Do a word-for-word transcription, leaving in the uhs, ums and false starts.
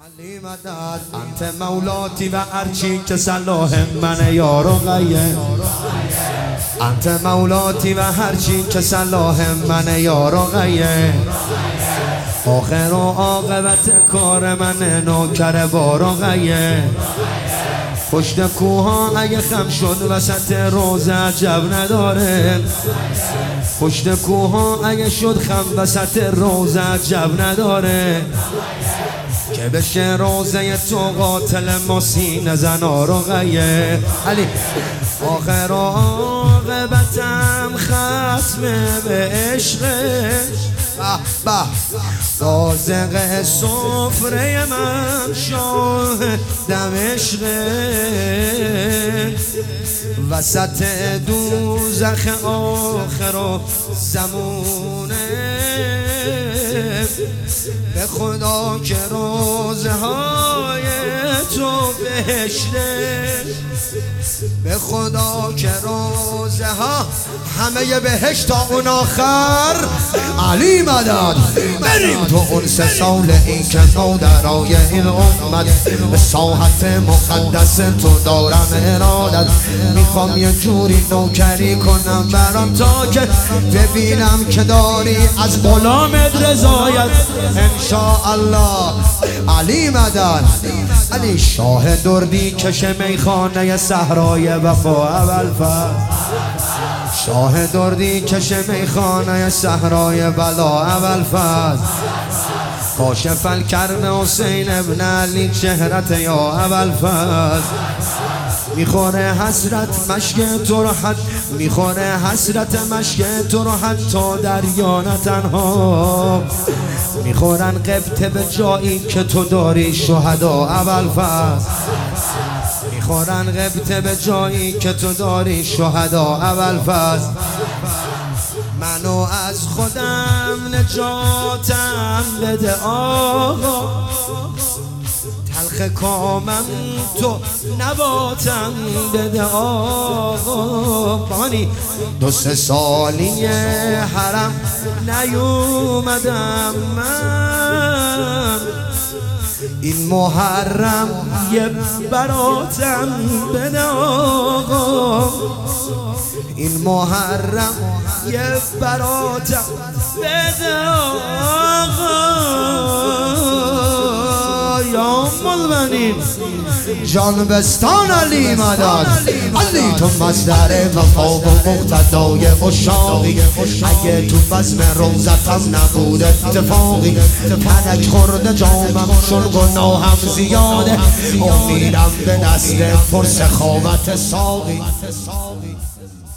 علی مدد انت مولاتی و هرچی که صلاح من یار و غیه. انت مولاتی و هرچی که صلاح من یار و غیه. آخر و عاقبت کار من نوکر بار و غیه. پشت کوها اگه خم شد وسط روز عجب نداره. پشت کوها اگه شد خم وسط روز عجب نداره. که بشه روزه تو قاتل مسین زنا رو غیه. علی آخر و عاقبتم ختمه به عشقه. به به رازق سفره من شاهدم عشقه. وسط دوزخ آخر و زمونه. به خدا که روزه های تو بهشته. به خدا که روزه ها همه بهشت تا اون آخر. علی مدد بریم تو اون سه سال این که مادرای این امت به ساحت مقدس تو دارم ارادت. میخوام یه جوری نوکری کنم برام تا که ببینم که داری از غلامت رضایت انشاءالله. علی مدد علی شاه دردی کش میخانه صحرای وفا اول فصل. شاه دردی کش میخانه صحرای بلا اول فصل. کاشف الکرم حسین ابن علی چهرت یا اول فصل. میخوره حسرت مشک تو رو حد میخوره حسرت مشک تو رو حتی دریا نه تنها. میخورن قبطه به جایی که تو داری شهدا اول فصل. میخورن قبطه به جایی که تو داری شهدا اول فصل. منو از خودم نجاتم بده آقا. تلخ کامم تو نباتم بده آقا. بانی دو سه سالی حرم نیومدم من. این محرم یه براتم بده آقا. این محرم یه براتم بده آقا. یا ملمنین جان بستان علی مدد. علی تو مصدر وفا و مقتدای عشاقی. اگه تو بزم روزتم نبود اتفاقی. تنک خورده جامم شل گناهم زیاده. امیدم به دست پر سخاوت ساقی.